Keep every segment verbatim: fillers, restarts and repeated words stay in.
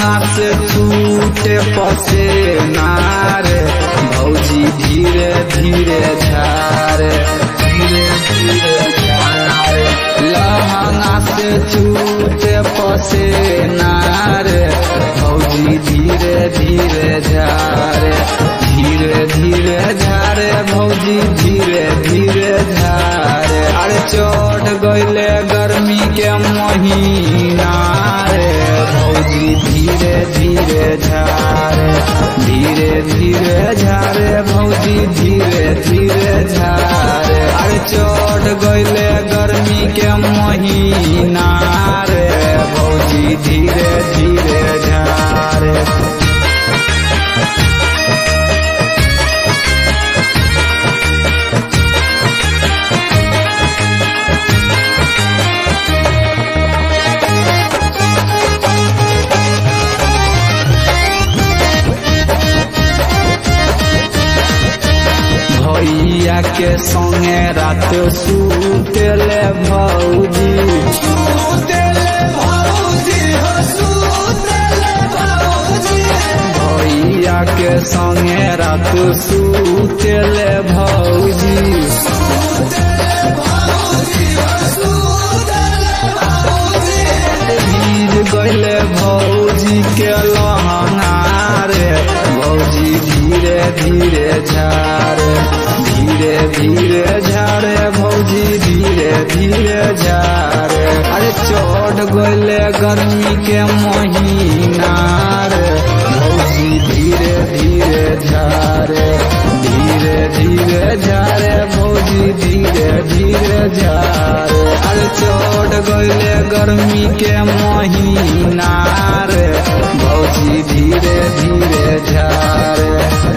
लहंगा से छूटे पसेना रे भौजी धीरे धीरे झारे धीरे धीरे झारे लहंगा से छूटे पसेना रे भौजी धीरे धीरे झारे धीरे धीरे झारे भौजी धीरे धीरे झारे अरे चढ़ गईले गर्मी के महीना रे भौजी धीरे धीरे झारे धीरे धीरे झारे भौजी धीरे धीरे झारे अरे चढ़ गईले गर्मी के महीना रे भौजी धीरे धीरे झारे भैया के संगे रात सुतेले भौजी सुतेले भौजी हो सुतेले भौजी भैया के संगे रात सुतेले भौजी सुतेले भौजी हो सुतेले भौजी भीज गईले भौजी के लहंगा रे भौजी धीरे धीरे झारे धीरे धीरे झारे भौजी धीरे धीरे झारे अरे चढ़ गईले गर्मी के महीना रे भौजी धीरे धीरे झारे धीरे धीरे झारे भौजी धीरे धीरे झारे अरे चढ़ गईले गर्मी के महीना रे भौजी धीरे धीरे झारे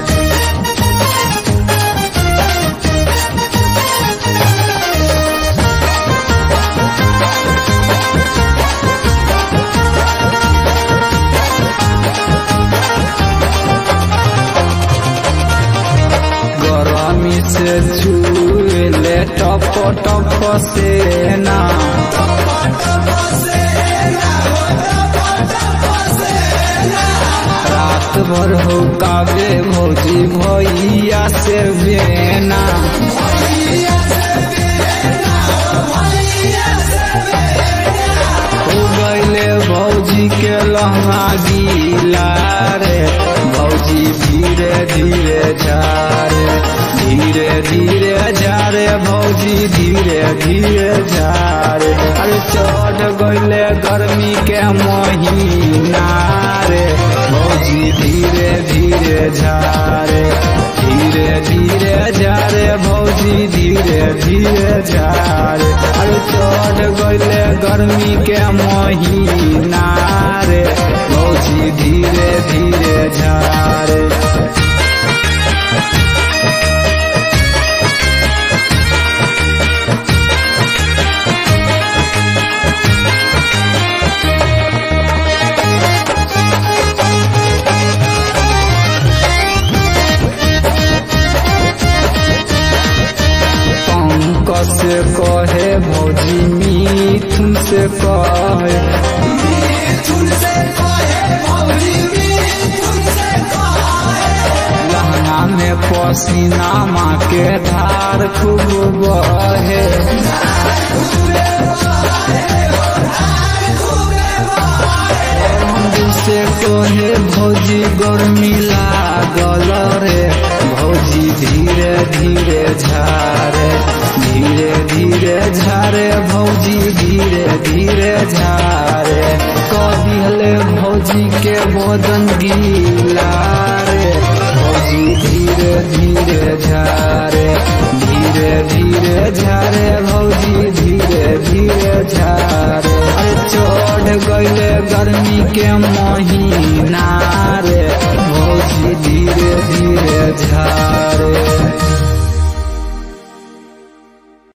गरमी से छूले टप टप सेना रात भर हो काबे भौजी भैया से बेना हो गईले भौजी के लहंगा गीला रे भौजी धीरे धीरे झारे धीरे धीरे झारे भौजी धीरे धीरे झारे अरे चढ़ गईले गर्मी के महीना रे भौजी धीरे धीरे झारे धीरे धीरे झारे भौजी धीरे धीरे झारे अरे चढ़ गईले गर्मी के महीना रे भौजी धीरे धीरे झारे से कहे भौजी मिथुन से कहे मिथुन से कहे भौजी मिथुन से कहे लहंगा में पसीना माँ के धार खूब बहे से कहे भौजी गर्मी लागल रे भौजी धीरे धीरे झारे धीरे धीरे झारे भौजी धीरे धीरे झारे कदिहले भौजी के बदन गीला रे भौजी धीरे धीरे झारे धीरे धीरे झारे भौजी धीरे धीरे झारे अरे चढ़ गईले गर्मी के महीना रे भौजी धीरे धीरे झारे।